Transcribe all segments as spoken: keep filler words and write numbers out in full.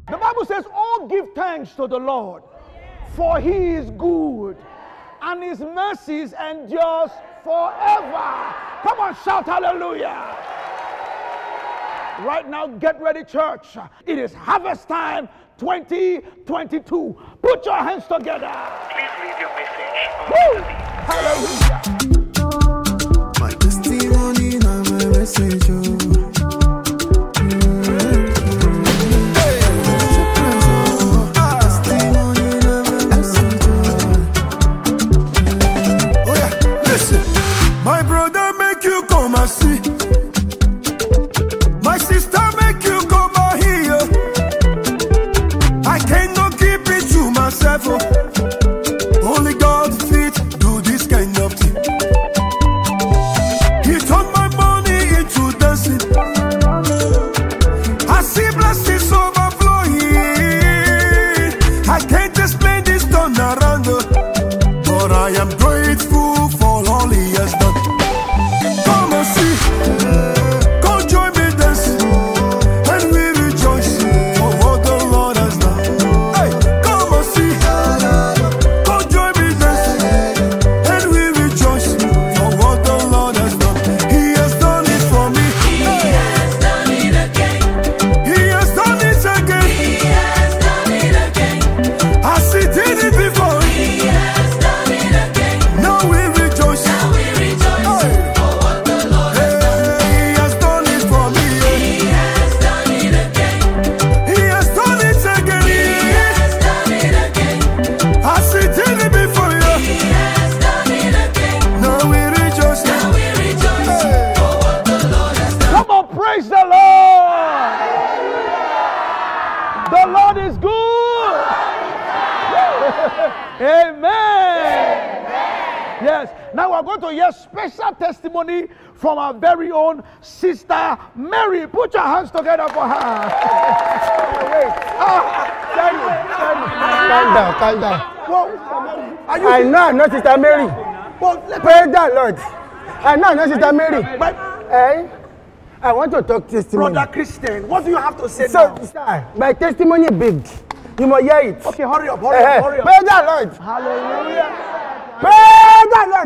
The Bible says, "Oh, give thanks to the Lord, for he is good, and his mercies endures forever." Come on, shout hallelujah. Right now, get ready, church. It is harvest time twenty twenty-two. Put your hands together. Please leave your message. Woo! Hallelujah. My testimony, now my message. Oh. My brother make you come and see. My sister make you come and hear. I cannot keep it to myself. Oh. Only God fit do this kind of thing. He turned my money into dancing. I see blessings overflowing. I can't explain this turnaround, but I am grateful for all he has done. Come and see, come join me dance, and we rejoice for what the Lord has done. Hey, come and see, come join me dance, and we rejoice for what the Lord has done. He has done it for me. He has done it again. He has done it again. He has done it again. As he did it before. He has done it again. Now we rejoice. Now we rejoice for what the Lord has done. He has done it for me. He has done it again. He has done it again. He has done it again. As he did it before you. He has done it again. Now we rejoice. Now we rejoice for what the Lord has done. Come on, praise the Lord. The Lord is good. Amen. Yes. Now we're going to hear special testimony from our very own sister Mary. Put your hands together for her. Wait. Ah, tell me, tell me. Calm down, calm down. Well, are you I know I'm not Sister Mary. well, let me, Praise the Lord. I know I'm not Sister Mary. my Eh? I want to talk testimony. brother Christian, what do you have to say So, now? sir, my testimony big. You must hear it. Okay, hurry up, hurry Eh, up, eh. hurry up. Praise the Lord. Hallelujah. Praise the Lord.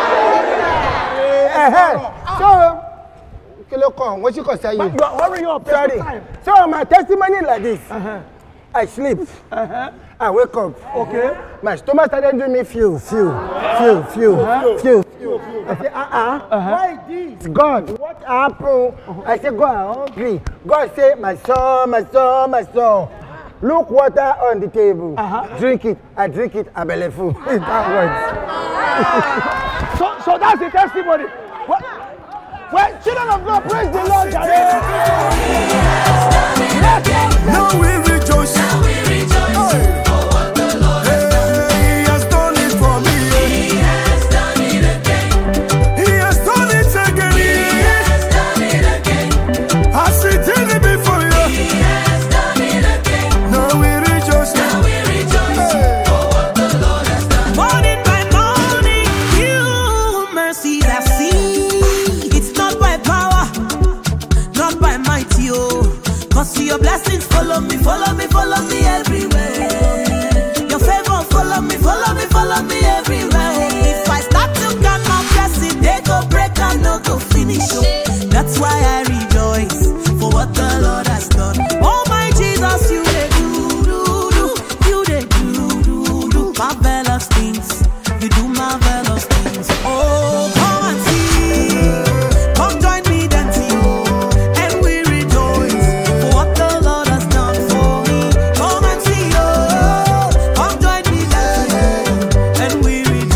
Eh, eh. So, kí ló kàn? What you can say? You are hurrying up. Take Sorry. your time. So my testimony like this. Uh-huh. I sleep. Uh-huh. I wake up. Okay. My stomach started doing me feel, feel, feel, feel, feel. I say, uh-uh. Why this? God, what happened? I say, God, I'm hungry. God say, my son, my son, my son. Look water on the table. Drink it. I drink it. I'm belly full. That words. So, so that's the testimony. Well, well, children of God, praise the Lord. Now we rejoice. Now we rejoice for what the Lord has done. He has done it for me. He has done it again. He has done it again. He has done it again. As he did it before you. He has done it again. Now we rejoice. Now we rejoice for what the Lord has done. Morning by morning, new mercies I see. It's not by power, not by mighty, oh. Cause your blessings follow me, follow me, follow me everywhere. Your favor follow me, follow me, follow me everywhere. If I start to count my blessings, they go break and no go finish. Oh. That's why I rejoice for what the Lord has done. Oh my Jesus, you they do, do, do. You they do, do, do. Marvelous things. You do marvelous things. Oh, come and see. Come join me dancing. Oh, and we rejoice for what the Lord has done for me. Come and see. Oh, come join me dancing. And we rejoice.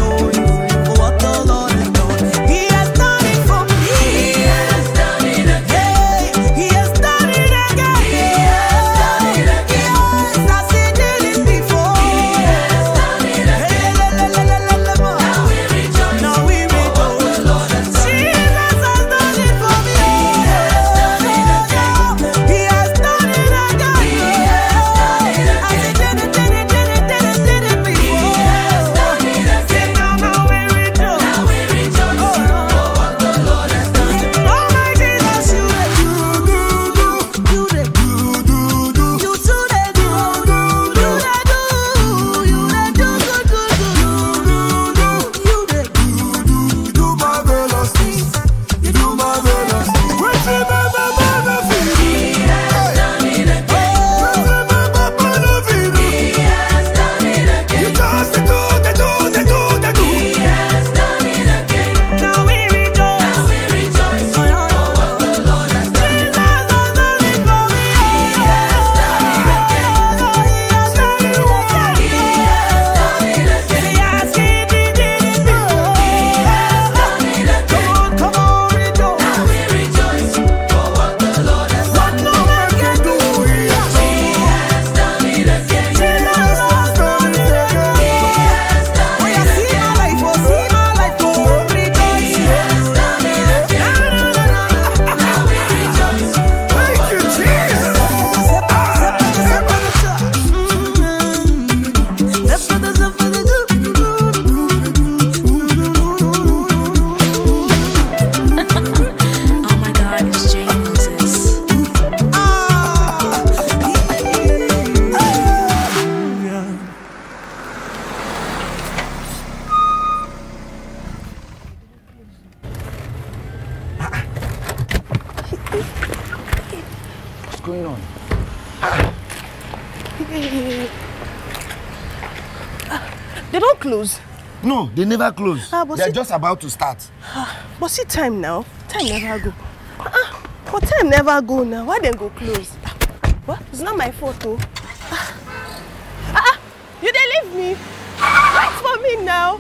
going on? They don't close. No, they never close. Ah, but They're see, just about to start. but see time now. Time never go. Uh-uh. But time never go now. Why then go close? What? It's not my fault though. Ah, uh-uh. You they leave me. Wait for me now.